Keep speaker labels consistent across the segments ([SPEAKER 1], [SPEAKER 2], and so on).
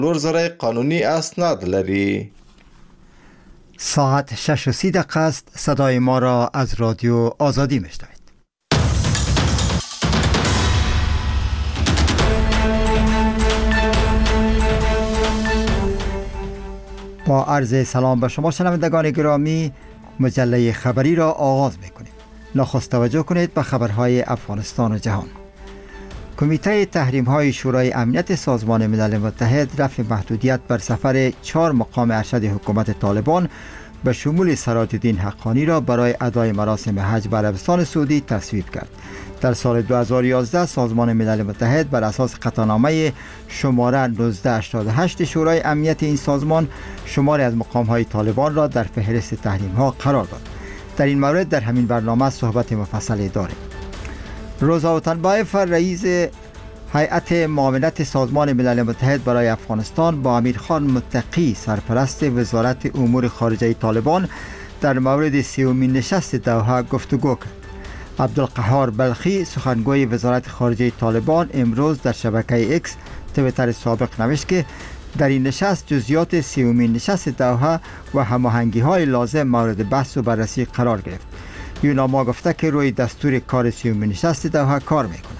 [SPEAKER 1] نور ذرای قانونی اسناد لري.
[SPEAKER 2] ساعت 6:30 است. صدای ما را از رادیو آزادی میشنوید. با عرض سلام به شما شنوندگان گرامی، مجله خبری را آغاز میکنیم. نخست توجه کنید به خبرهای افغانستان و جهان. کمیته تحریم‌های شورای امنیت سازمان ملل متحد رفع محدودیت بر سفر 4 مقام ارشد حکومت طالبان به شمول سراج الدین حقانی را برای ادای مراسم حج به عربستان سعودی تصویب کرد. در سال 2011 سازمان ملل متحد بر اساس قطعنامه شماره 1988 شورای امنیت این سازمان شماری از مقام‌های طالبان را در فهرست تحریم‌ها قرار داد. در این مورد در همین برنامه صحبت مفصلی داریم. روزا اوتنبایف رئیس هیئت معاونت سازمان ملل متحد برای افغانستان با امیرخان متقی سرپرست وزارت امور خارجه طالبان در مورد 30مین نشست دوحه گفتگو کرد. عبدالقهار بلخی سخنگوی وزارت خارجه طالبان امروز در شبکه اکس تویتر سابق نوشت که در این نشست جزئیات 30مین نشست دوحه و هماهنگی‌های لازم مورد بحث و بررسی قرار گرفت. یوناما گفته که روی دستور کار 30مین نشست دوحه کار می‌کند.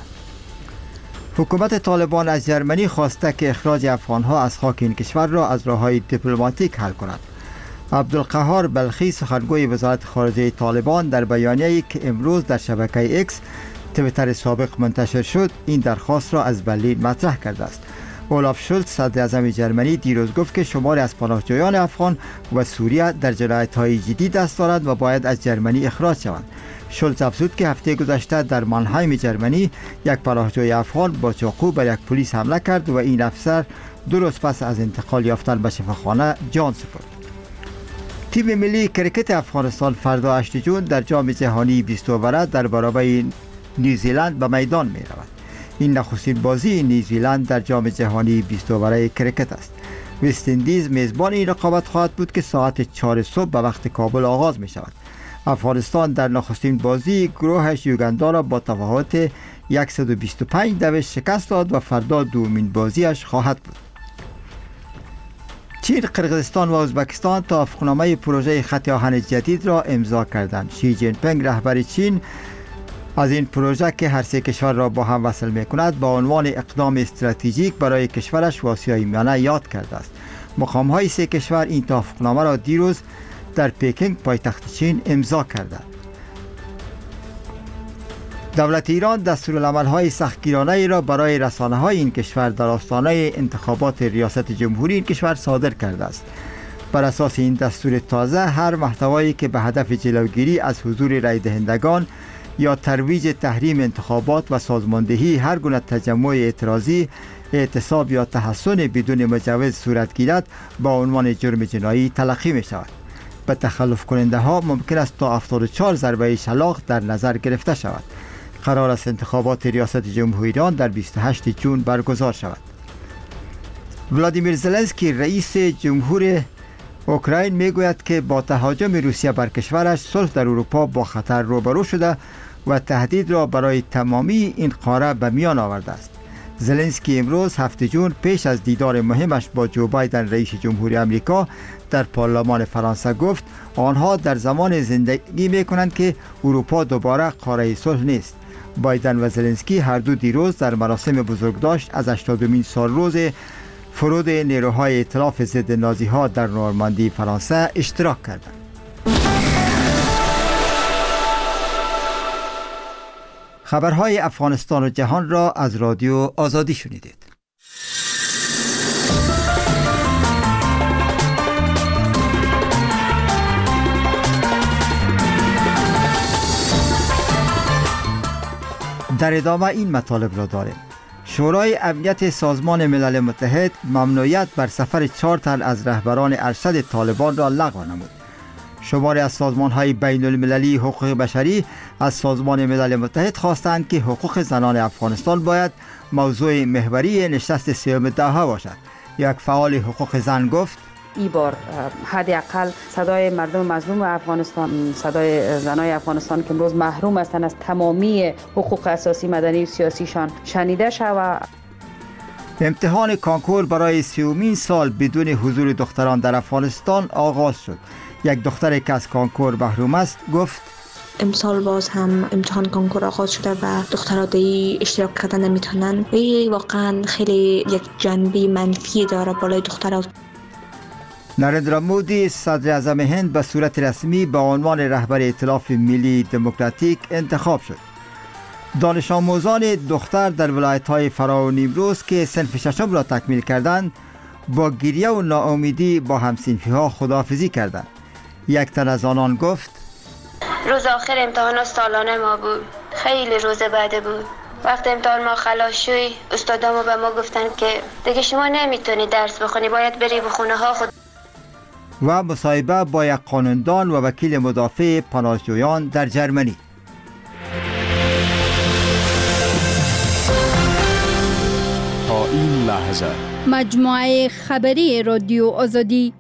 [SPEAKER 2] حکومت طالبان از جرمنی خواسته که اخراج افغان‌ها از خاک این کشور را از راه‌های دیپلماتیک حل کند. عبدالقهار بلخی سخنگوی وزارت خارجه طالبان در بیانیه‌ای که امروز در شبکه اکس تویتر سابق منتشر شد این درخواست را از برلین مطرح کرده است. اولاف شولز صدر اعظم جرمنی دیروز گفت که شماری از پناهجویان افغان و سوریه در جنایت‌های جدی دست دارند و باید از جرمنی اخراج شوند. شولز افزود که هفته گذشته در مانهایم جرمنی یک پناهجوی افغان با چاقو بر یک پلیس حمله کرد و این افسر 2 روز پس از انتقال یافتن به شفاخانه جان سپرد. تیم ملی کرکت افغانستان فردا 8 جون در جام جهانی 20 اووره در برابر نیوزیلند به میدان می رود. این نخستین بازی نیوزیلند در جام جهانی 20 اووره کرکت است. وست اندیز میزبان این رقابت خواهد بود که ساعت 4 صبح به وقت کابل آغاز می شود. افغانستان در نخستین بازی گروهش یوگندا را با تفاوت 125 شکست داد و فردا دومین بازیش خواهد بود. چین، قرقیزستان و ازبکستان توافقنامه پروژه خط آهن جدید را امضا کردند. شی جین پینگ رهبر چین از این پروژه که هر 3 کشور را با هم وصل می‌کند با عنوان اقدام استراتژیک برای کشورش و آسیای میانه یاد کرده است. مقام‌های 3 کشور این توافقنامه را دیروز در پکینگ پایتخت چین امضا کردند. دولت ایران دستورالعمل‌های سختگیرانه‌ای را برای رسانه‌های این کشور در آستانه انتخابات ریاست جمهوری این کشور صادر کرده است. بر اساس این دستور تازه هر محتوایی که به هدف جلوگیری از حضور رای دهندگان یا ترویج تحریم انتخابات و سازماندهی هر گونه تجمع اعتراضی، اعتصاب یا تحصن بدون مجوز صورت گیرد با عنوان جرم جنایی تلقی می شود. به تخلف کننده ها ممکن است تا 74 ضربه شلاق در نظر گرفته شود. قرار است انتخابات ریاست جمهوری ایران در 28 جون برگزار شود. ولادیمیر زلنسکی رئیس جمهور اوکراین میگوید که با تهاجم روسیه بر کشورش صلح در اروپا با خطر روبرو شده و تهدید را برای تمامی این قاره به میان آورده است. زلنسکی امروز 7 جون پیش از دیدار مهمش با جو بایدن رئیس جمهوری آمریکا در پارلمان فرانسه گفت آنها در زمان زندگی میکنند که اروپا دوباره قاره صلح نیست. بایدن و زلنسکی هر دو دیروز در مراسم بزرگداشت از 80مین سالروز فرود نیروهای ائتلاف ضد نازی‌ها در نورماندی فرانسه اشتراک کردند. خبرهای افغانستان و جهان را از رادیو آزادی شنیدید. در ادامه این مطالب را داریم. شورای امنیت سازمان ملل متحد ممنوعیت بر سفر 4 تن از رهبران ارشد طالبان را لغو نمود. شماری از سازمان‌های بین‌المللی حقوق بشری از سازمان ملل متحد خواستند که حقوق زنان افغانستان باید موضوع محوری نشست 30 دوحه باشد. یک فعال حقوق زن گفت
[SPEAKER 3] ای بار حداقل صدای مردم مظلوم افغانستان، صدای زنای افغانستان که امروز محروم هستند از تمامی حقوق اساسی مدنی و سیاسیشان شنیده شود.
[SPEAKER 2] امتحان کانکور برای 30مین سال بدون حضور دختران در افغانستان آغاز شد. یک دختری که از کانکور محروم است گفت
[SPEAKER 4] امسال باز هم امتحان کانکور آغاز شده و دخترها دی اشتراک کردن نمیتونن. این واقعا خیلی یک جنبه منفی داره بالای دخترها.
[SPEAKER 2] نریندرا مودی صدر اعظم هند به صورت رسمی به عنوان رهبر ائتلاف ملی دموکراتیک انتخاب شد. دانش آموزان دختر در ولایت‌های فرا و نیمروز که صنف ششم را تکمیل کردند با گریه و ناامیدی با هم‌صنفی‌ها خداحافظی کردند. یک تن از آنان گفت
[SPEAKER 5] روز آخر امتحان سالانه ما بود. خیلی روز بعد بود. وقتی امتحان ما خلاص شد استادامو به ما گفتن که دیگه شما نمیتونی درس بخونی، باید بری به خونه ها خود.
[SPEAKER 2] و مصاحبه با یک قانوندان و وکیل مدافع پناهجویان در جرمنی.
[SPEAKER 6] تا این لحظه
[SPEAKER 7] مجموعه خبری رادیو آزادی.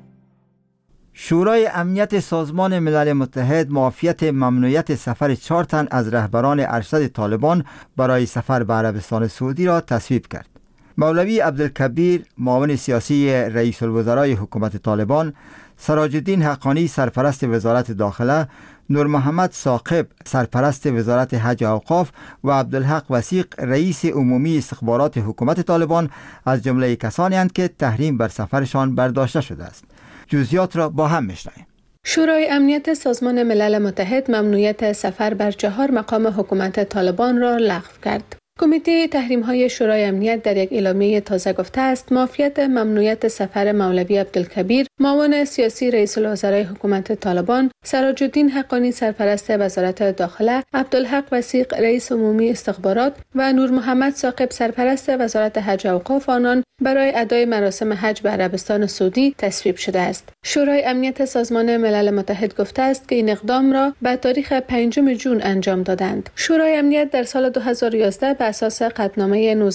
[SPEAKER 2] شورای امنیت سازمان ملل متحد معافیت ممنوعیت سفر 4 تن از رهبران ارشد طالبان برای سفر به عربستان سعودی را تصویب کرد. مولوی عبدالکبیر معاون سیاسی رئیس الوزرای حکومت طالبان، سراج الدین حقانی سرپرست وزارت داخله، نور محمد ثاقب سرپرست وزارت حج و اوقاف و عبدالحق وثیق رئیس عمومی استخبارات حکومت طالبان از جمله کسانی اند که تحریم بر سفرشان برداشته شده است. جزئیات را با هم میشنویم.
[SPEAKER 8] شورای امنیت سازمان ملل متحد ممنوعیت سفر بر 4 مقام حکومت طالبان را لغو کرد. کمیته تحریم‌های شورای امنیت در یک اعلامیه تازه گفته است معافیت ممنوعیت سفر مولوی عبدالکبیر معاون سیاسی رئیس الوزرای حکومت طالبان، سراج الدین حقانی سرپرست وزارت داخله، عبدالحق وثیق رئیس عمومی استخبارات و نور محمد ثاقب سرپرست وزارت حج و اوقاف آنان برای ادای مراسم حج به عربستان سعودی تصویب شده است. شورای امنیت سازمان ملل متحد گفته است که این اقدام را به تاریخ 5 جون انجام دادند. شورای امنیت در سال 2011 به اساس قطعنامه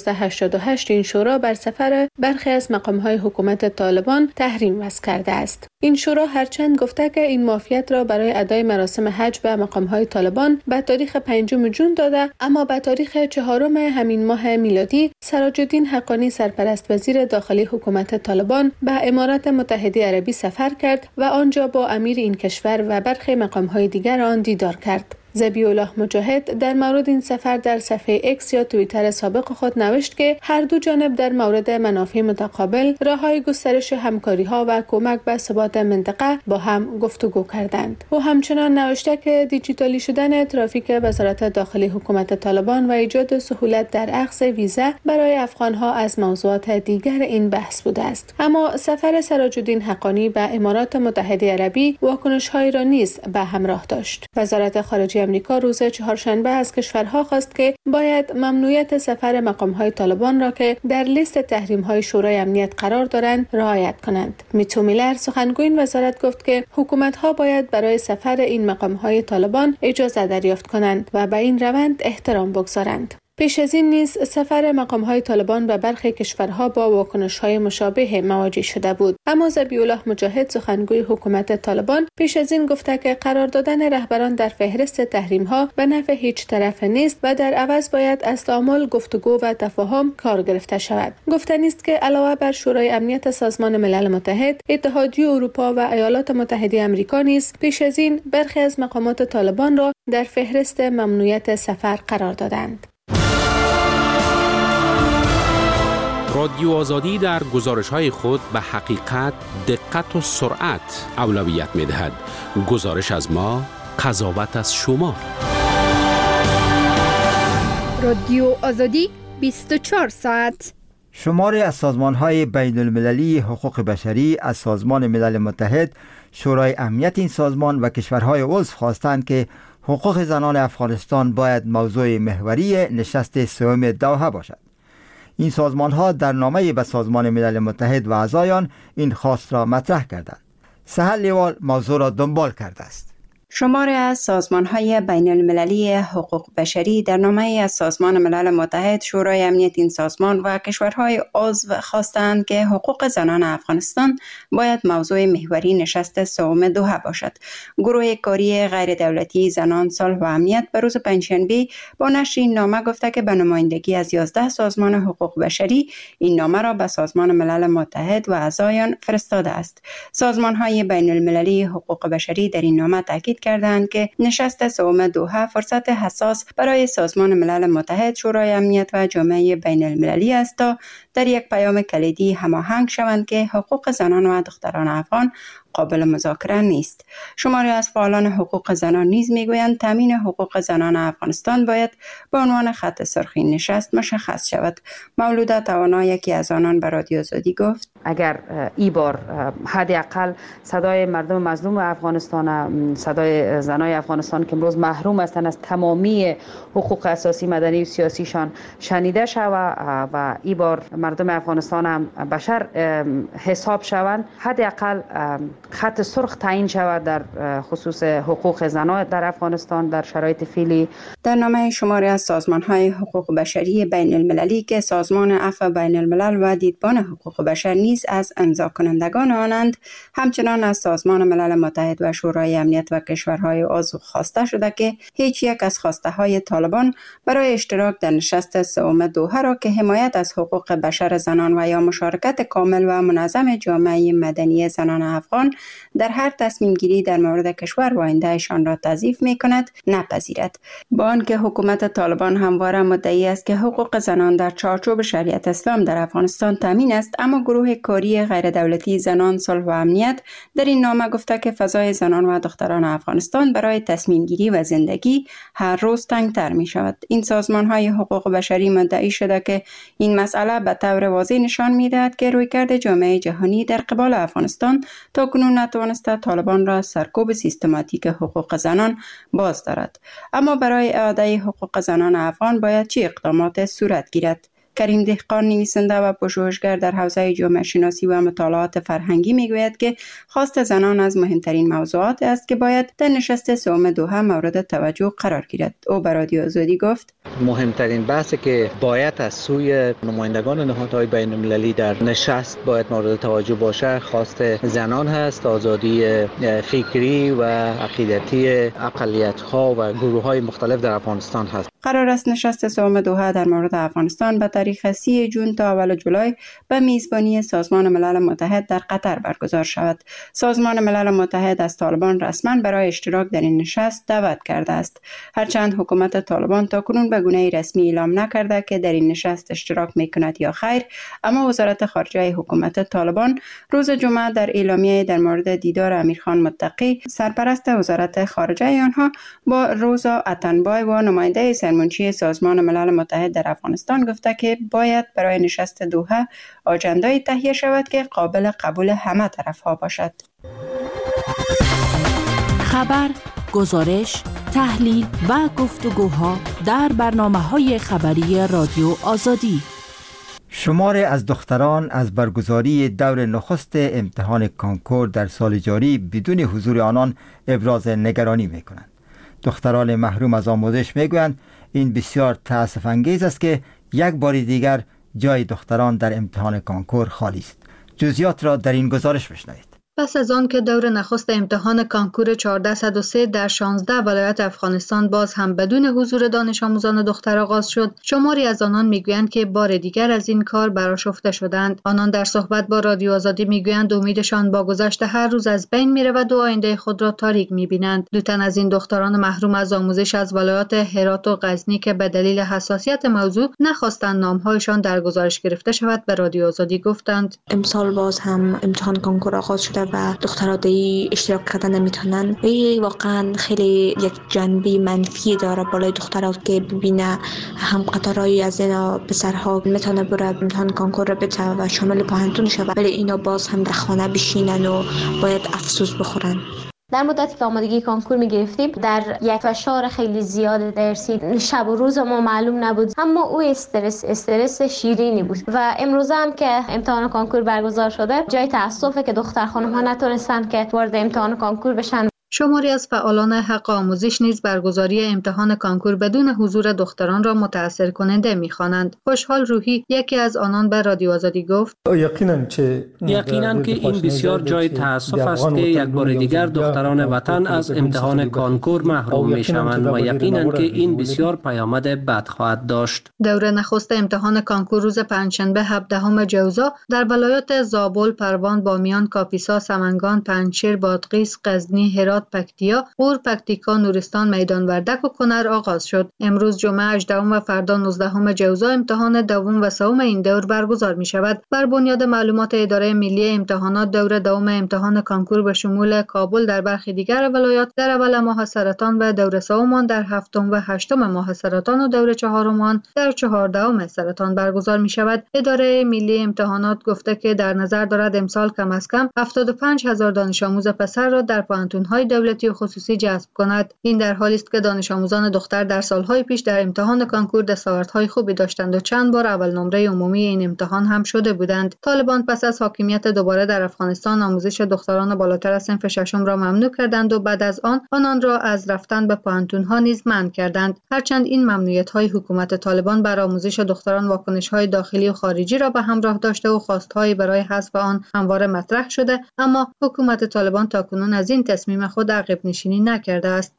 [SPEAKER 8] 1988 این شورا بر سفر برخی از مقام‌های حکومت طالبان تحریم وضع کرده است. این شورا هرچند گفته که این معافیت را برای ادای مراسم حج به مقام‌های طالبان به تاریخ 5 جون داده، اما به تاریخ 4 همین ماه میلادی سراج الدین حقانی سرپرست وزیر داخلی حکومت طالبان به امارات متحده عربی سفر کرد و آنجا با امیر این کشور و برخی مقام‌های دیگر آن دیدار کرد. ذبیح الله مجاهد در مورد این سفر در صفحه اکس یا توییتر سابق خود نوشت که هر دو جانب در مورد منافع متقابل، راه‌های گسترش همکاری‌ها و کمک به ثبات منطقه با هم گفتگو کردند. او همچنان نوشته که دیجیتالی شدن ترافیک وزارت داخلی حکومت طالبان و ایجاد سهولت در اخذ ویزا برای افغان‌ها از موضوعات دیگر این بحث بوده است. اما سفر سراج الدین حقانی به امارات متحده عربی واکنش‌هایی را نیز به همراه داشت. وزارت خارجه امریکا روز چهارشنبه از کشورها خواست که باید ممنوعیت سفر مقام‌های طالبان را که در لیست تحریم‌های شورای امنیت قرار دارند رعایت کنند. میتو میلر سخنگوی این وزارت گفت که حکومت‌ها باید برای سفر این مقام‌های طالبان اجازه دریافت کنند و به این روند احترام بگذارند. پیش از این نیز سفر مقام‌های طالبان به برخی کشورها با واکنش‌های مشابه مواجه شده بود. اما ذبیح الله مجاهد سخنگوی حکومت طالبان پیش از این گفته که قرار دادن رهبران در فهرست تحریم‌ها به نفع هیچ طرف نیست و در عوض باید از تعامل، گفتگو و تفاهم کار گرفته شود. گفتنی است که علاوه بر شورای امنیت سازمان ملل متحد، اتحادیه اروپا و ایالات متحده آمریکا نیز پیش از این برخی از مقامات طالبان را در فهرست ممنوعیت سفر قرار دادند.
[SPEAKER 6] رادیو آزادی در گزارش‌های خود به حقیقت، دقت و سرعت اولویت می‌دهد. گزارش از ما، قضاوت از شما.
[SPEAKER 7] رادیو آزادی 24 ساعت.
[SPEAKER 2] شماری از سازمان‌های بین‌المللی حقوق بشری از سازمان ملل متحد، شورای امنیت این سازمان و کشورهای عضو خواستند که حقوق زنان افغانستان باید موضوع محوری نشست سوم دوحه باشد. این سازمان‌ها در نامه‌ای به سازمان ملل متحد و اعضایان این خواست را مطرح کردند. سهل لیوال موضوع را دنبال کرده است.
[SPEAKER 9] شماری از سازمان‌های بین المللی حقوق بشری در نامه از سازمان ملل متحد، شورای امنیت این سازمان و کشورهای عضو خواستند که حقوق زنان افغانستان باید موضوع محوری نشست سوم دوحه باشد. گروه کاری غیر دولتی زنان، صلح و امنیت به روز پنجشنبه با نشر این نامه گفته که به نمایندگی از 11 سازمان حقوق بشری این نامه را به سازمان ملل متحد و اعضایان فرستاده است. سازمان‌های بین المللی حقوق بشری در این نامه تاکید کردند که نشست سوم دوحه فرصت حساس برای سازمان ملل متحد، شورای امنیت و جامعه بین المللی است تا در یک پیام کلیدی هماهنگ شوند که حقوق زنان و دختران افغان قابل مذاکره نیست. شماری از فعالان حقوق زنان نیز میگویند تامین حقوق زنان افغانستان باید به عنوان خط سرخ این نشست مشخص شود. مولوده توانا، یکی از آنان، به رادیو آزادی گفت
[SPEAKER 3] اگر این بار حداقل صدای مردم مظلوم افغانستان، صدای زنای افغانستان که امروز محروم هستند از تمامی حقوق اساسی، مدنی و سیاسیشان شنیده شود و این بار مردم افغانستان هم بشر حساب شوند، حداقل خط سرخ تعیین شود در خصوص حقوق زنان در افغانستان در شرایط فعلی.
[SPEAKER 9] در نامه شماری از سازمان‌های حقوق بشری بین المللی که سازمان عفو بین الملل و دیدبان حقوق بشر نیز از امضا کنندگان آنند، همچنان از سازمان ملل متحد و شورای امنیت و کشورهای عضو خواسته شده که هیچ یک از خواسته های طالبان برای اشتراک در نشست سوم دوحه را که حمایت از حقوق بشر زنان و یا مشارکت کامل و منظم جامعه مدنی زنان افغان در هر تصمیم گیری در مورد کشور و آیندهشان را تضعیف می کند نپذیرد. با آنکه حکومت طالبان همواره مدعی است که حقوق زنان در چارچوب شریعت اسلام در افغانستان تامین است، اما گروه کاری غیر دولتی زنان، صلح و امنیت در این نامه گفته که فضای زنان و دختران افغانستان برای تصمیم گیری و زندگی هر روز تنگتر می شود. این سازمان های حقوق بشری مدعی شده که این مسئله به طور واضح نشان می دهد که رویکرد جامعه جهانی در قبال افغانستان تا کنون نتوانسته طالبان را سرکوب سیستماتیک حقوق زنان باز دارد. اما برای اعاده حقوق زنان افغان باید چه اقدامات صورت گیرد؟ کریم دهقان، نویسنده و پژوهشگر در حوزه جامعه شناسی و مطالعات فرهنگی میگوید که خواست زنان از مهمترین موضوعات است که باید در نشست سوم دوحه مورد توجه قرار گیرد. او به رادیو آزادی گفت
[SPEAKER 10] مهمترین بحثی که باید از سوی نمایندگان نهادهای بین المللی در نشست باید مورد توجه باشه خواست زنان هست. آزادی فکری و عقیدتی اقلیت‌ها و گروه‌های مختلف در افغانستان هست.
[SPEAKER 9] قرار است نشست سوم دوحه در مورد افغانستان به تاریخ 30 جون تا اول جولای به میزبانی سازمان ملل متحد در قطر برگزار شود. سازمان ملل متحد از طالبان رسما برای اشتراک در این نشست دعوت کرده است. هرچند حکومت طالبان تاکنون به گونه رسمی اعلام نکرده که در این نشست اشتراک میکند یا خیر، اما وزارت خارجه حکومت طالبان روز جمعه در اعلامیه در مورد دیدار امیرخان متقی، سرپرست وزارت خارجه آنها، با روزا اتنبای و نماینده سرمنشی سازمان ملل متحد در افغانستان گفته که باید برای نشست دوحه آجنده‌ای تهیه شود که قابل قبول همه طرف‌ها باشد.
[SPEAKER 11] خبر، گزارش، تحلیل و گفتگوها در برنامه‌های خبری رادیو آزادی.
[SPEAKER 2] شماری از دختران از برگزاری دور نخست امتحان کانکور در سال جاری بدون حضور آنان ابراز نگرانی می‌کنند. دختران محروم از آموزش میگویند این بسیار تأسف انگیز است که یک بار دیگر جای دختران در امتحان کانکور خالی است. جزئیات را در این گزارش بشنوید.
[SPEAKER 12] پس از آن که دور نخست امتحان کانکور 1403 در 16 ولایت افغانستان باز هم بدون حضور دانش آموزان دختر آغاز شد، شماری از آنان میگویند که بار دیگر از این کار برآشفته شدند. آنان در صحبت با رادیو آزادی میگویند امیدشان با گذشت هر روز از بین میرود و آینده خود را تاریک میبینند. دو تن از این دختران محروم از آموزش از ولایات هرات و غزنی که به دلیل حساسیت موضوع نخواستند نامهایشان در گزارش گرفته شود به رادیو آزادی گفتند
[SPEAKER 4] امسال باز هم امتحان کانکور آغاز شده و دخترها دی اشتراک کردن نمیتونن. این واقعا خیلی یک جنبه منفی داره بالای دخترها که ببینه هم قطارهایی از اینا پسرها میتونه بره امتحان کانکور رو بده و شامل پوهنتون شود، ولی اینا باز هم در خانه بشینن و باید افسوس بخورن.
[SPEAKER 5] در مدتی که آمادگی کانکور می‌گرفتیم در یک فشار خیلی زیاد درسی، شب و روز ما معلوم نبود، اما او استرس شیرینی بود و امروز هم که امتحان کانکور برگزار شده جای تأسفه که دختر خانم‌ها نتونستن که وارد امتحان کانکور بشن.
[SPEAKER 12] شماری از فعالان حق آموزش نیز برگزاری امتحان کانکور بدون حضور دختران را متأثر کننده می‌خوانند. خوشحال روحی یکی از آنان به رادیو آزادی گفت:
[SPEAKER 13] یقیناً که این بسیار جای تأسف است که یک بار دیگر دختران وطن از امتحان کانکور محروم می‌شوند و یقیناً که این بسیار پیامد بد خواهد داشت.
[SPEAKER 12] دوره نخست امتحان کانکور روز پنجشنبه 17 جوزا در ولایات زابل، پروان، بامیان، کاپیسا، سمنگان، پنجشیر، بادغیس، غزنی، هرات، پکتیا، غور، پکتیکا، نورستان، میدان وردک و کنر آغاز شد. امروز جمعه 18 و فردا 19 جوزا امتحان دوم و سوم این دور برگزار می شود. بر بنیاد معلومات اداره ملی امتحانات، دور دوم امتحان کانکور به شمول کابل در برخی دیگر ولایات در اول ماه سرطان و دور سوم آن در هفتم و هشتم ماه سرطان و دور چهارم آن در 14 سرطان برگزار می شود. اداره ملی امتحانات گفته که در نظر دارد امسال کم از کم 75,000 دانش آموز پسر را در پوهنتون‌های دولتی و خصوصی جذب کند. این در حالی است که دانش آموزان دختر در سالهای پیش در امتحان کانکور دستاوردهای خوبی داشتند و چند بار اول نمره عمومی این امتحان هم شده بودند. طالبان پس از حاکمیت دوباره در افغانستان آموزش دختران بالاتر از صنف ششم را ممنوع کردند و بعد از آنان را از رفتن به پوهنتون‌ها نیز منع کردند. هرچند این ممنوعیت‌های حکومت طالبان بر آموزش دختران واکنش‌های داخلی و خارجی را به همراه داشته و خواست‌هایی برای حذف آن همواره مطرح شده، اما حکومت طالبان تاکنون از این تصمیم خود عقب نشینی نکرده است.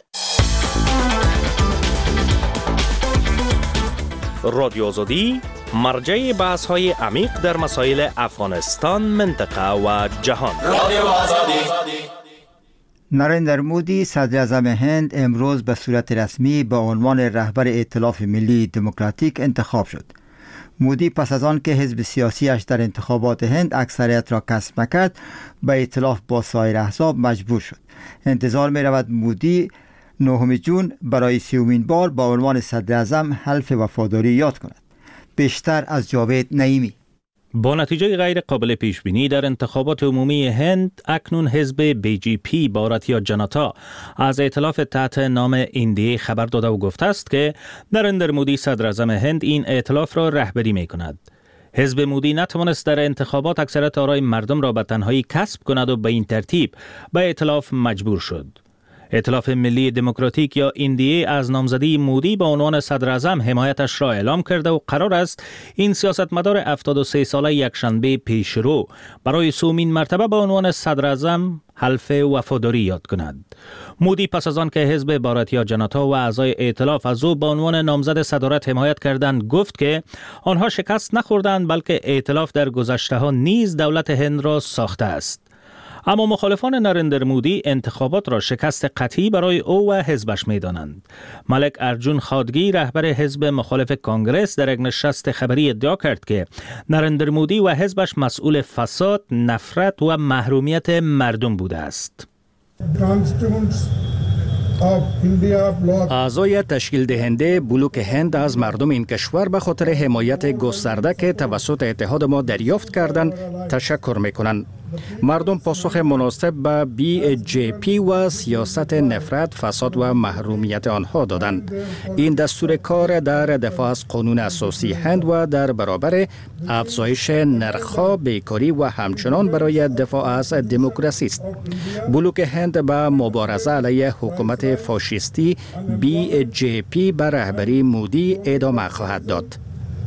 [SPEAKER 14] رادیو آزادی مرجع بحث‌های عمیق در مسائل افغانستان، منطقه و جهان. رادیو آزادی.
[SPEAKER 2] نریندر مودی صدر اعظم هند امروز به صورت رسمی به عنوان رهبر ائتلاف ملی دموکراتیک انتخاب شد. مودی پس از آن که حزب سیاسیش در انتخابات هند اکثریت را کسب نکرد، به ائتلاف با سایر احزاب مجبور شد. انتظار می رود مودی 9 جون برای 30مین بار با عنوان صدر اعظم حلف وفاداری یاد کند. بیشتر از جاوید نعیمی.
[SPEAKER 15] با نتیجه غیر قابل پیش بینی در انتخابات عمومی هند، اکنون حزب BJP باراتیا جناتا از ائتلاف تحت نام NDA خبر داده و گفته است که نریندر مودی صدر اعظم هند این ائتلاف را رهبری می کند. حزب مودی نتوانست در انتخابات اکثریت آرای مردم را به تنهایی کسب کند و به این ترتیب به ائتلاف مجبور شد. ائتلاف ملی دموکراتیک یا NDA از نامزدی مودی به عنوان صدر اعظم حمایتش را اعلام کرده و قرار است این سیاستمدار 73 ساله یکشنبه پیشرو برای 3مین مرتبه به عنوان صدر اعظم حلف وفاداری یاد کند. مودی پس از آن که حزب باراتیا جناتا و اعضای ائتلاف از او به عنوان نامزد صدارت حمایت کردند، گفت که آنها شکست نخوردند بلکه ائتلاف در گذشته ها نیز دولت هند را ساخته است. اما مخالفان نریندر مودی انتخابات را شکست قطعی برای او و حزبش می دانند. ملک ارجون خادگی رهبر حزب مخالف کانگرس در یک نشست خبری ادعا کرد که نریندر مودی و حزبش مسئول فساد، نفرت و محرومیت مردم بوده است.
[SPEAKER 16] اعضای تشکیل دهنده بلوک هند از مردم این کشور به خاطر حمایت گسترده که توسط اتحاد ما دریافت کردند تشکر میکنند. مردم پاسخ مناسب به BJP و سیاست نفرت، فساد و محرومیت آنها دادند. این دستور کار در دفاع از قانون اساسی هند و در برابر افزایش نرخ‌ها، بیکاری و همچنان برای دفاع از دموکراسی است. بلوک هند به مبارزه علیه حکومت فاشیستی BJP به رهبری مودی ادامه خواهد داد.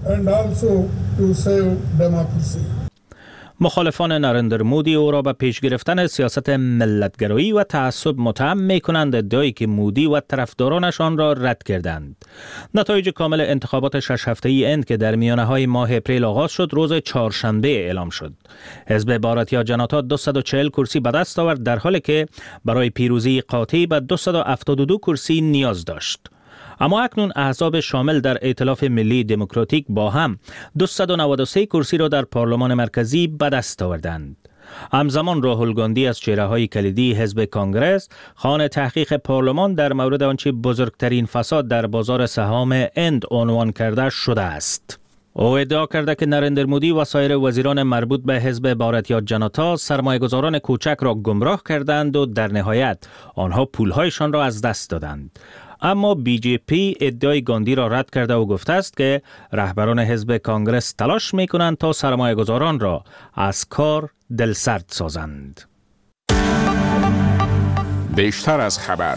[SPEAKER 15] مخالفان نریندر مودی او را به پیش گرفتن سیاست ملتگرایی و تعصب متهم می کنند، ادعایی که مودی و طرفدارانش آن را رد کردند. نتایج کامل انتخابات 6 هفته‌ای هند که در میانه‌های ماه اپریل آغاز شد روز چهارشنبه اعلام شد. حزب باراتیا جناتا 240 کرسی به دست آورد، در حالی که برای پیروزی قاطع به 272 کرسی نیاز داشت. اما اکنون احزاب شامل در ائتلاف ملی دموکراتیک با هم 293 کرسی را در پارلمان مرکزی به دست آوردند. همزمان راهول گاندی از چهره‌های کلیدی حزب کانگرس خوان تحقیق پارلمان در مورد آنچه بزرگترین فساد در بازار سهام هند عنوان کرده شده است. او ادعا کرده که نریندر مودی و سایر وزیران مربوط به حزب باراتیا جناتا سرمایه‌گذاران کوچک را گمراه کردند و در نهایت آنها پولهایشان را از دست دادند. اما BJP ادعای گاندی را رد کرده و گفته است که رهبران حزب کانگرس تلاش می کنند تا سرمایه‌گذاران را از کار دلسرد سازند.
[SPEAKER 17] بیشتر از خبر.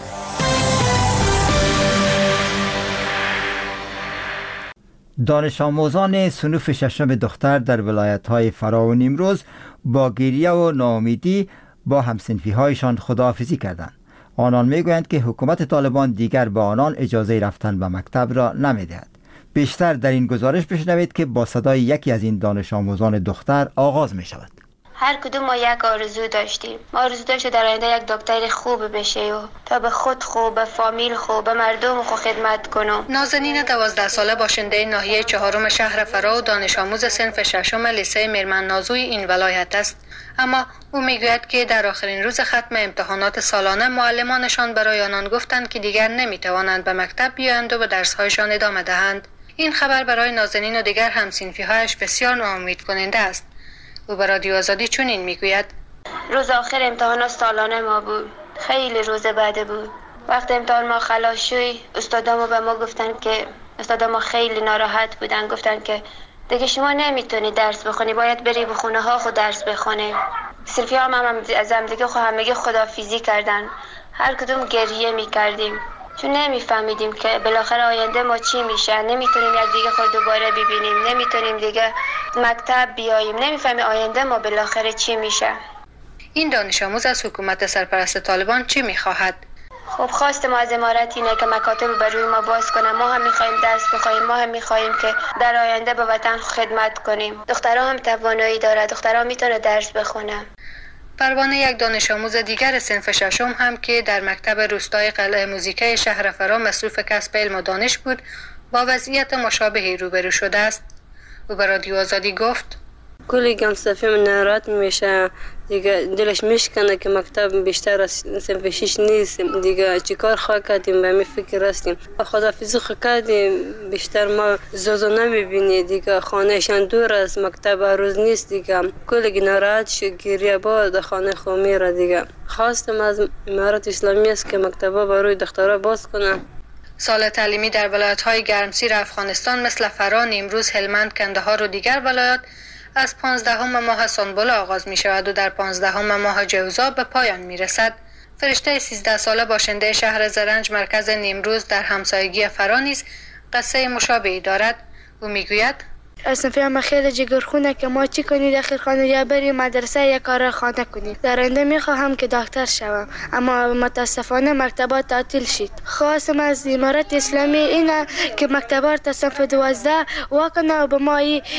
[SPEAKER 2] دانش آموزان صنف ششم دختر در ولایت‌های فرا و نیمروز با گریه و ناامیدی با همصنفی‌هایشان خداحافظی کردند. آنان می‌گویند که حکومت طالبان دیگر به آنان اجازه رفتن به مکتب را نمی‌دهد. بیشتر در این گزارش بشنوید که با صدای یکی از این دانش آموزان دختر آغاز می‌شود.
[SPEAKER 5] هر کدوم ما یک آرزو داشتیم. ما آرزو داشتیم در آینده یک دکتر خوب بشه و تا به خود خوب، به فامیل خوب، به مردم خوب خدمت کنم.
[SPEAKER 8] نازنین 12 ساله باشنده ناحیه 4 شهر فرا و دانش آموز صنف ششم لیسه میرمن نازوی این ولایت است. اما او میگوید که در آخرین روز ختم امتحانات سالانه معلمانشان برای آنان گفتند که دیگر نمیتوانند به مکتب بیایند و به درس‌هایشان ادامه دهند. این خبر برای نازنین و دیگر هم‌صنفی‌هایش بسیار ناامید کننده است. او به رادیو آزادی چنین میگوید:
[SPEAKER 5] روز آخر امتحانات سالانه ما بود. خیلی روز بعد بود. وقت امتحان ما خلاص شد، استادامو به ما گفتن که استادامو خیلی ناراحت بودن، گفتن که دیگه شما نمیتونی درس بخونی، باید بری به خونه ها خود درس بخونی. صرفی هم از هم دیگه همگی خدافیزی کردن. هر کدوم گریه میکردیم چون نمیفهمیدیم که بالاخره آینده ما چی میشه. نمیتونیم یک دیگه خود دوباره ببینیم، نمیتونیم دیگه مکتب بیاییم، نمیفهمیم آینده ما بالاخره چی میشه.
[SPEAKER 8] این دانش آموز از حکومت سرپرست طالبان چی میخواهد؟
[SPEAKER 5] خب خواست ما از امارت اینه که مکاتب بر روی ما باز کنه. ما هم میخوایم درس بخونیم، ما هم میخوایم که در آینده به وطن خدمت کنیم. دخترها هم توانایی داره، دخترها میتونه درس بخونه.
[SPEAKER 8] پروانه یک دانش آموز دیگر صنف ششم هم که در مکتب روستای قلعه موزیکای شهر فرا مصروف کسب علم و دانش بود با وضعیت مشابهی روبرو شده است. او به رادیو آزادی گفت:
[SPEAKER 18] کلی گمصفی من ناراحت میشه دیگه، دلش میشکنه که مکتب بیشتر از صنف 6 نیست دیگه. چیکار خواه کردیم به می فکر هستیم. خداحافظی خواه کردیم، بیشتر ما زوزو نمیبینی دیگه، خانهشان دور از مکتب روز نیست دیگه. کلی ناراحت شد، گریه با خانه خو میره دیگه. خواستم از امارت اسلامی است که مکتبا برای دخترها باز کنه.
[SPEAKER 8] سال تعلیمی در ولایت‌های گرمسیر افغانستان مثل فرا، نیمروز، هلمند، کندهار و دیگر ولایات از 15 ماه سنبل آغاز می شود و در 15 ماه جوزا به پایان می رسد. فرشته 13 ساله باشنده شهر زرنج مرکز نیمروز در همسایگی فرا نیز قصه مشابهی دارد. او می گوید:
[SPEAKER 19] صنفی هم خیلی جگرخونه که ما چی کنی داخل خانه یا بریم مدرسه یا کار خانه کنیم. در آینده میخواهم که دکتر شوم، اما متاسفانه مکتبات تعطیل شد. خواستم از امارت اسلامی اینه که مکتبات تا صنف 12 واکنه و به ما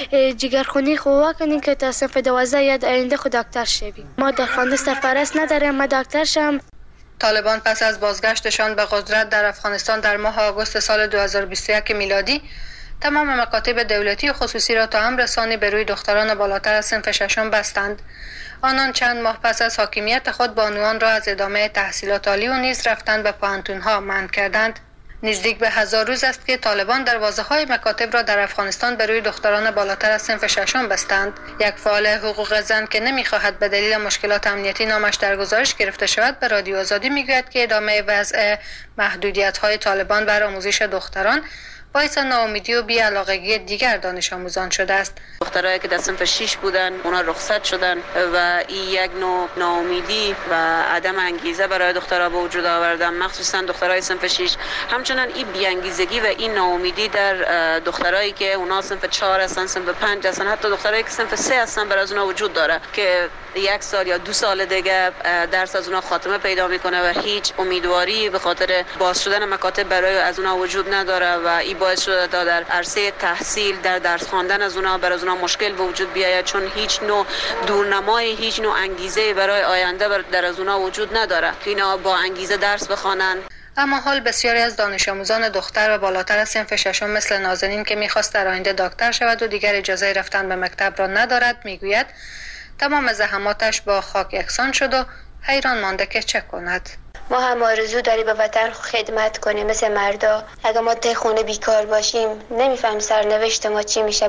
[SPEAKER 19] جگرخونی خو واکنیم که تا صنف 12 یا آینده خود دکتر شویم. ما در خانه سرپرست نداریم، ما دکتر شم.
[SPEAKER 8] طالبان پس از بازگشتشان به قدرت در افغانستان در ماه آگوست سال 2021 میلادی تمام مکاتب دولتی و خصوصی را تا امرسانی به روی دختران بالاتر از صنف ششم بستند. آنان چند ماه پس از حاکمیت خود بانوان را از ادامه تحصیلات عالی و نیز رفتن به پوهنتون‌ها منع کردند. نزدیک به 1000 روز است که طالبان دروازه‌های مکاتب را در افغانستان به روی دختران بالاتر از صنف ششم بستند. یک فعال حقوق زن که نمی‌خواهد به دلیل مشکلات امنیتی نامش در گزارش گرفته شود به رادیو آزادی می‌گوید که ادامه وضع محدودیت‌های طالبان بر آموزش دختران باعث ناامیدی و بی‌علاقگی دیگر دانش آموزان شده است.
[SPEAKER 18] دخترایی که در صنف 6 بودن اونا رخصت شدن و این یک نوع ناامیدی و عدم انگیزه برای دخترها به وجود آوردن، مخصوصا دخترای صنف 6. همچنین این بی‌انگیزگی و این ناامیدی در دخترایی که اونا صنف 4 هستن، صنف 5 هستن، حتی دخترایی که صنف 3 هستن برای اونا وجود داره که 1 سال یا 2 سال دیگه درس از اونا خاتمه پیدا میکنه و هیچ امیدواری به خاطر باز شدن مکاتب برای از اونا وجود نداره و این باعث شده تا در عرصه تحصیل در درس خواندن از اونا برای اونا مشکل به وجود بیاید، چون هیچ نوع دورنمای، هیچ نوع انگیزه برای آینده در از اونا وجود نداره که اینا با انگیزه درس بخوانن.
[SPEAKER 8] اما حال بسیاری از دانش آموزان دختر و بالاتر از صنف ششم مثل نازنین که میخواست در آینده دکتر شود و دیگر اجازه رفتن به مکتب را ندارد میگوید تمام زحماتش با خاک یکسان شد و حیران مانده که چه کند.
[SPEAKER 5] ما هم آرزو داری به وطن خدمت کنیم مثل مردا. اگه ما ته خونه بیکار باشیم نمیفهم سرنوشت ما چی میشه.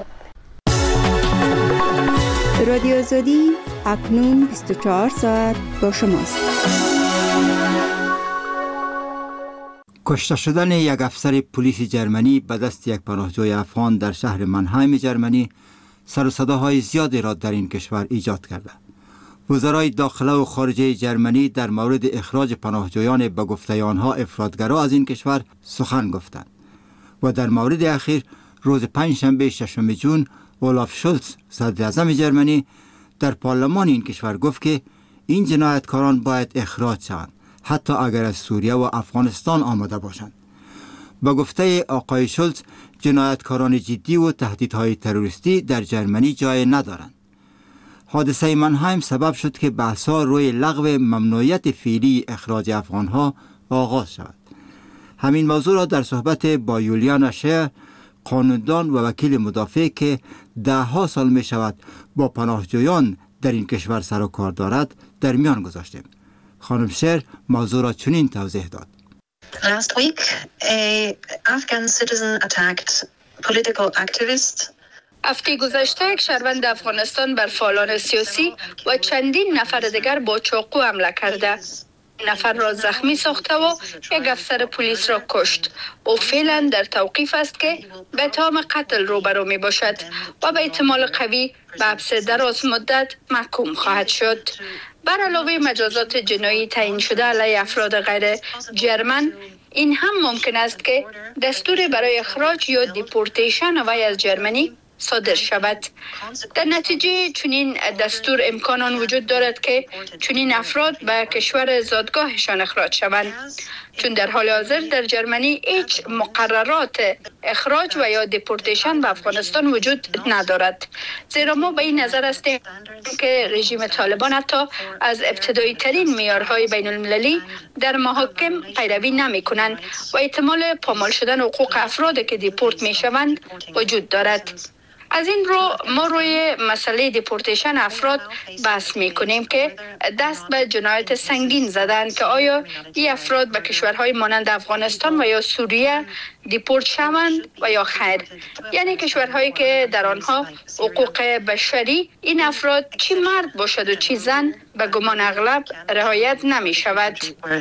[SPEAKER 9] رادیو آزادی اکنون 24 ساعت با شماست.
[SPEAKER 2] کشته شدن یک افسر پلیس جرمنی به دست یک پناهجوی افغان در شهر منهایم جرمنی سر و صداهای زیادی را در این کشور ایجاد کرده. وزرای داخله و خارجه جرمنی در مورد اخراج پناهجویان به گفته آنها افراطگرا از این کشور سخن گفتند و در مورد اخیر روز پنجشنبه 6 جون اولاف شولز صدر اعظم جرمنی در پارلمان این کشور گفت که این جنایتکاران باید اخراج شوند حتی اگر از سوریه و افغانستان آمده باشند. با گفته آقای شولز جنایتکاران جدی و تهدیدهای تروریستی در جرمنی جای ندارند. حادثه منهایم سبب شد که بحث‌ها روی لغو ممنوعیت فعلی اخراج افغانها آغاز شود. همین موضوع را در صحبت با یولیانا شیر، قانوندان و وکیل مدافع که 10 سال می شود با پناهجویان در این کشور سر و کار دارد در میان گذاشتیم. خانم شیر موضوع را چنین توضیح داد.
[SPEAKER 17] Last week, a Afghan citizen attacked political activists.
[SPEAKER 7] هفته گذشته یک شهروند افغانستان بر فعالان سیاسی و چندین نفر دیگر با چاقو حمله کرده. نفر را زخمی ساخته و یک افسر پلیس را کشت. او فعلا در توقیف است که به اتهام قتل روبرو می باشد و به احتمال قوی به حبس دراز مدت محکوم خواهد شد. بر علاوه مجازات جنایی تعیین شده علیه افراد غیر جرمن، این هم ممکن است که دستور برای اخراج یا دیپورتیشن وی از جرمنی صادر شود. در نتیجه چنین دستور امکان آن وجود دارد که چنین افراد به کشور زادگاهشان اخراج شوند، چون در حال حاضر در جرمنی هیچ مقررات اخراج و یا دیپورتیشن به افغانستان وجود ندارد. زیرا ما به این نظر هستیم که رژیم طالبان حتی از ابتدایی ترین معیارهای بین المللی در محاکم پیروی نمی کنند و احتمال پامال شدن حقوق افراد که دیپورت می شوند وجود دارد. از این رو ما روی مسئله دیپورتیشن افراد بحث می کنیم که دست به جنایت سنگین زدن که آیا این افراد به کشورهای مانند افغانستان و یا سوریه دیپورت شوند و یا خیر، یعنی کشورهایی که در آنها حقوق بشری این افراد چی مرد باشد و چی زن به گمان اغلب رعایت نمی شود.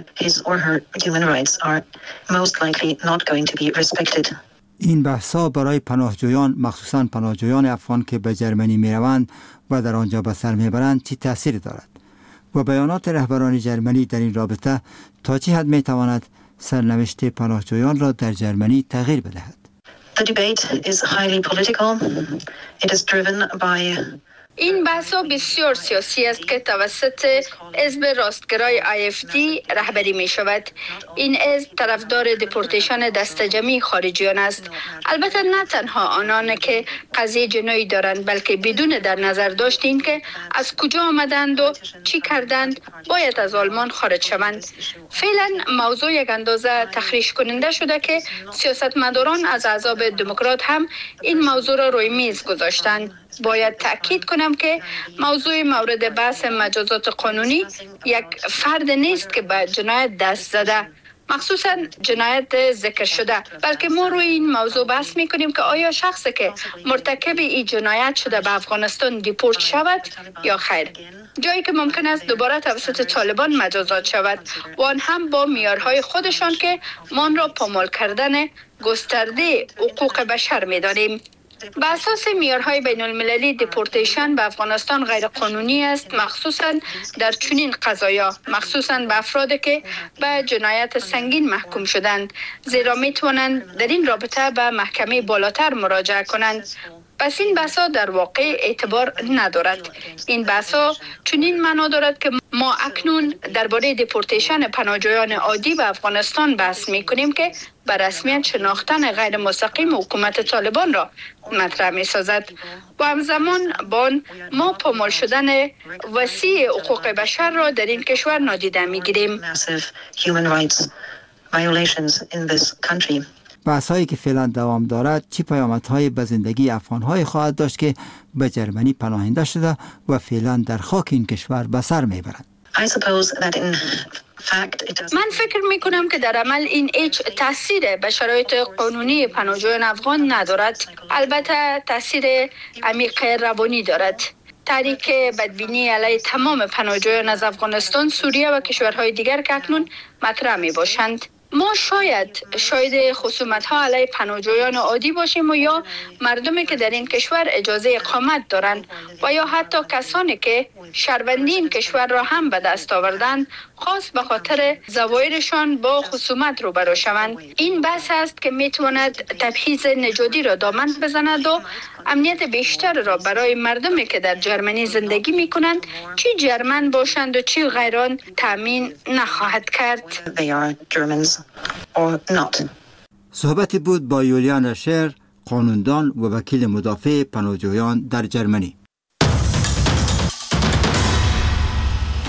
[SPEAKER 2] این بحث‌ها برای پناهجویان، مخصوصاً پناهجویان افغان که به جرمنی می‌روند و در آنجا به سر می‌برند چه تأثیری دارد و بیانات رهبران جرمنی در این رابطه تا چه حد می‌تواند سرنوشت پناهجویان را در جرمنی تغییر بدهد.
[SPEAKER 17] The debate is highly political. It is driven by
[SPEAKER 7] این بحث بسیار سیاسی است که توسط حزب راستگرای IFD رهبری می شود. این حزب طرفدار دیپورتیشن دستجمعی خارجیان است. البته نه تنها آنان که قضیه جنایی دارند، بلکه بدون در نظر داشت این که از کجا آمدند و چی کردند باید از آلمان خارج شوند. فعلا موضوع یک اندازه تخریش کننده شده که سیاستمداران از احزاب دموکرات هم این موضوع را روی میز گذاشتند. باید تأکید کنم که موضوع مورد بحث مجازات قانونی یک فرد نیست که به جنایت دست زده، مخصوصا جنایت ذکر شده، بلکه ما روی این موضوع بحث می کنیم که آیا شخصی که مرتکب این جنایت شده به افغانستان دیپورت شود یا خیر، جایی که ممکن است دوباره توسط طالبان مجازات شود و آن هم با معیارهای خودشان که ما آن را پامال کردن گسترده حقوق بشر می دانیم. به اساس معیارهای بین المللی دیپورتیشن به افغانستان غیر قانونی است، مخصوصا در چنین قضایا، مخصوصا به افرادی که به جنایت سنگین محکوم شدند، زیرا می توانند در این رابطه به محکمه بالاتر مراجعه کنند. پس این بحثا در واقع اعتبار ندارد. این بحثا چنین معنا دارد که ما اکنون درباره دیپورتیشن پناهجویان عادی به افغانستان بحث می کنیم که به رسمیت شناختن غیر مستقیم حکومت طالبان را مطرح می سازد و همزمان با آن ما پامال شدن وسیع حقوق بشر را در این کشور نادیده می گیریم.
[SPEAKER 2] بحث‌هایی که فعلا دوام دارد چه پیامدهای به زندگی افغان‌های خواهد داشت که به جرمنی پناهنده شده و فعلا در خاک این کشور به سر میبرند.
[SPEAKER 7] من فکر می کنم که در عمل این هیچ تاثیر به شرایط قانونی پناهجویان افغان ندارد. البته تاثیر عمیق روانی دارد. تحریک بدبینی علیه تمام پناهجویان از افغانستان، سوریه و کشورهای دیگر که اکنون مطرح می باشند. ما شاید خصومت ها علیه پناهجویان عادی باشیم و یا مردمی که در این کشور اجازه اقامت دارند و یا حتی کسانی که شهروندی این کشور را هم به دست آوردند خاص به خاطر ظواهرشان با خصومت روبرو شوند. این بحث است که میتواند تبعیض نژادی را دامن بزند و امنیت بیشتر را برای مردمی که در جرمنی زندگی می کنند چی جرمن باشند و چی غیران تامین نخواهد کرد.
[SPEAKER 2] صحبتی بود با یولیان شر، قانوندان و وکیل مدافع پناهجویان در جرمنی.